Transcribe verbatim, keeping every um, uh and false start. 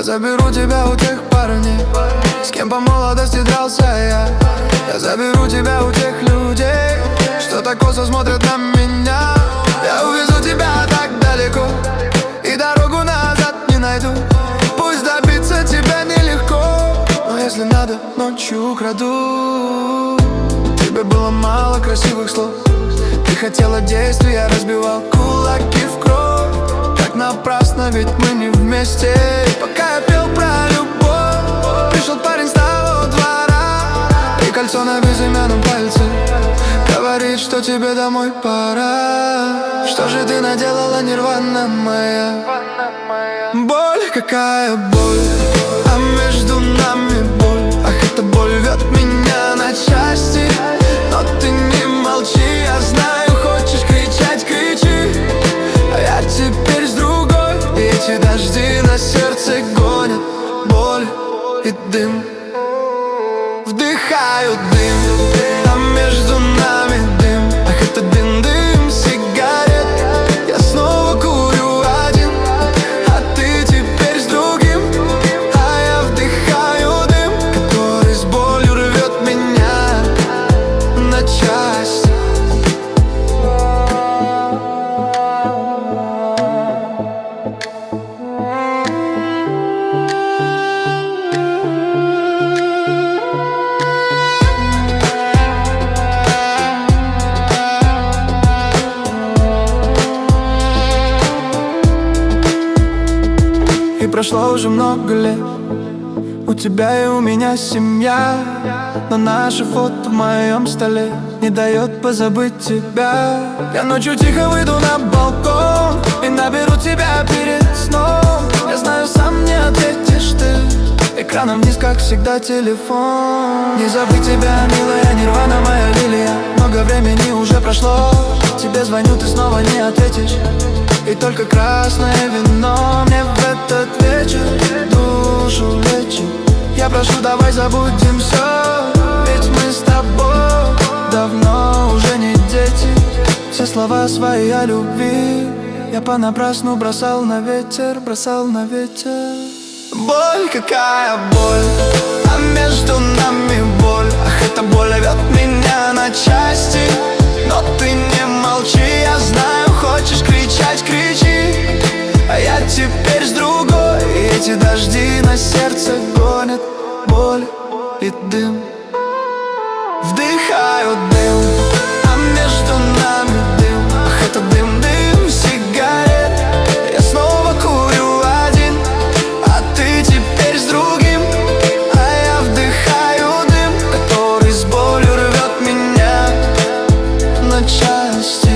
Я заберу тебя у тех парней, с кем по молодости дрался я. Я заберу тебя у тех людей, что так косо смотрят на меня. Я увезу тебя так далеко и дорогу назад не найду. Пусть добиться тебя нелегко, но если надо, ночью украду. Тебе было мало красивых слов, ты хотела действий, я разбивал кулаки в кровь. Так напрасно, ведь мы не вместе. Пока я пел про любовь, пришел парень с того двора, и кольцо на безымянном пальце говорит, что тебе домой пора. Что же ты наделала, нирвана моя? Боль, какая боль, а между нами боль. Ах, эта боль рвет меня на части. Но ты не молчи, я знаю, хочешь кричать, кричи. А я теперь с другой, и эти дожди на сердце гонят боль и дым. Вдыхаю дым, а между нами дым. Ах, это дым, дым сигарет. Я снова курю один, а ты теперь с другим. А я вдыхаю дым, который с болью рвет меня на части. И прошло уже много лет, у тебя и у меня семья, но наше фото в моем столе не дает позабыть тебя. Я ночью тихо выйду на балкон и наберу тебя перед сном. Я знаю, сам не ответишь ты, экраном вниз, как всегда, телефон. Не забыть тебя, милая, нирвана моя лилия. Много времени уже прошло, тебе звоню, ты снова не ответишь. И только красное вино мне в этот вечер душу лечит. Я прошу, давай забудем все, ведь мы с тобой давно уже не дети. Все слова свои о любви я понапрасну бросал на ветер, бросал на ветер. Боль, какая боль, а между нами боль. Ах, эта боль рвет меня на части. Но ты не молчи, я знаю, хочешь кричать, кричи. А я теперь с другой, и эти дожди на сердце гонят боль и дым. Вдыхаю дым, а между нами дым. Ах, это дым, дым сигарет. Я снова курю один, а ты теперь с другим. А я вдыхаю дым, который с болью рвет меня на части.